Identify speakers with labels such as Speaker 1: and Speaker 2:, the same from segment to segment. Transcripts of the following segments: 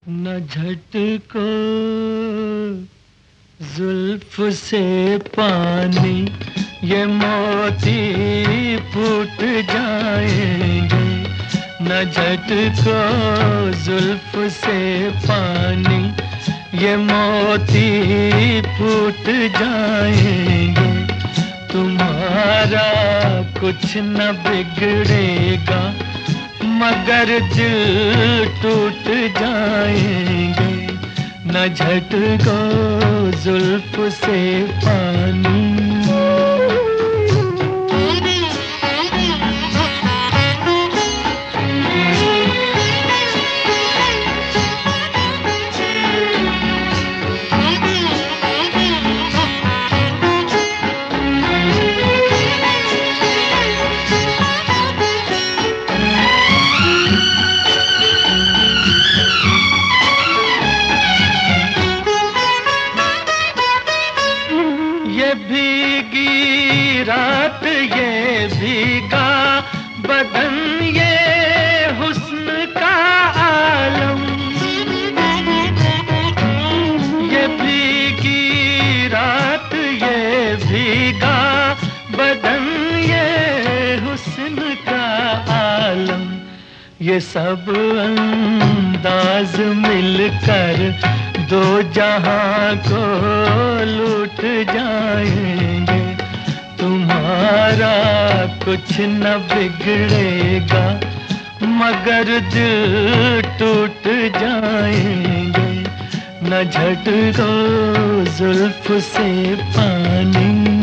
Speaker 1: न झटको जुल्फ से पानी, ये मोती फूट जाएंगे। न झटको जुल्फ से पानी, ये मोती फूट जाएंगे। तुम्हारा कुछ न बिगड़ेगा, मगर दिल टूट जाएंगे। न झटको जुल्फ से पानी। ये भीगी रात, ये भीगा बदन, ये हुस्न का आलम। ये भीगी रात, ये भीगा बदन, ये हुस्न का आलम। ये सब अंदाज मिलकर दो जहां को लूट जाएंगे। तुम्हारा कुछ न बिगड़ेगा, मगर दिल टूट जाएंगे। न झटको जुल्फ से पानी।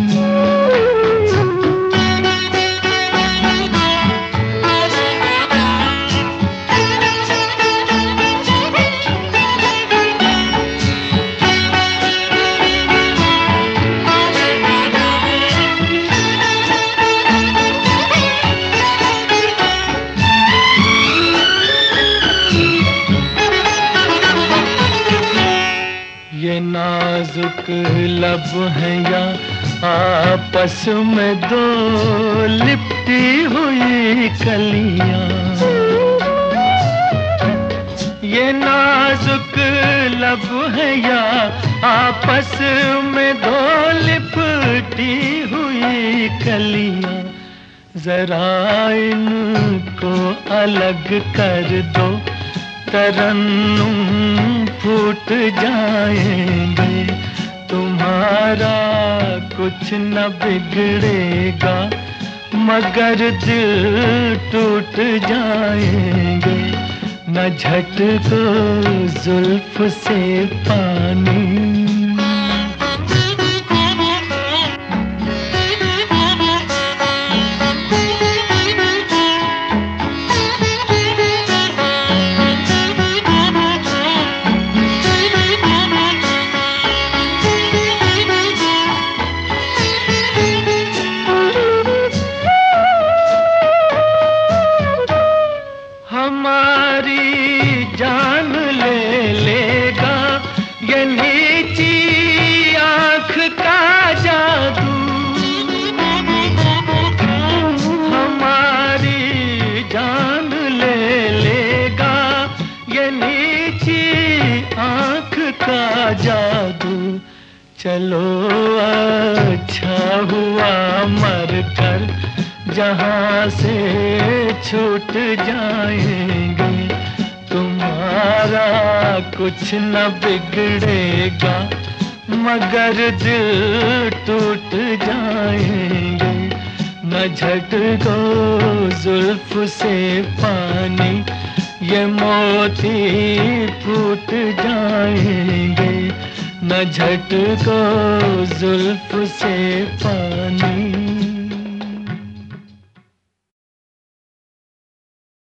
Speaker 1: ये नाजुक लब हैं या आपस में दो लिपटी हुई कलियां। ये नाजुक लब हैं या आपस में दो लिपटी हुई कलियां। जरा इनको अलग कर दो, तरन्नुम फूट जाएंगे। तुम्हारा कुछ न बिगड़ेगा, मगर दिल टूट जाएंगे। न झटको जुल्फ से पानी। हमारी जान ले लेगा ये नीची आँख का जादू। हमारी जान ले लेगा ये नीची आँख का जादू। चलो अच्छा हुआ मर कर जहाँ से छूट जाएंगे। तुम्हारा कुछ न बिगड़ेगा, मगर दिल टूट जाएंगे। न झटको जुल्फ से पानी, ये मोती फूट जाएंगे। न झटको जुल्फ से पानी।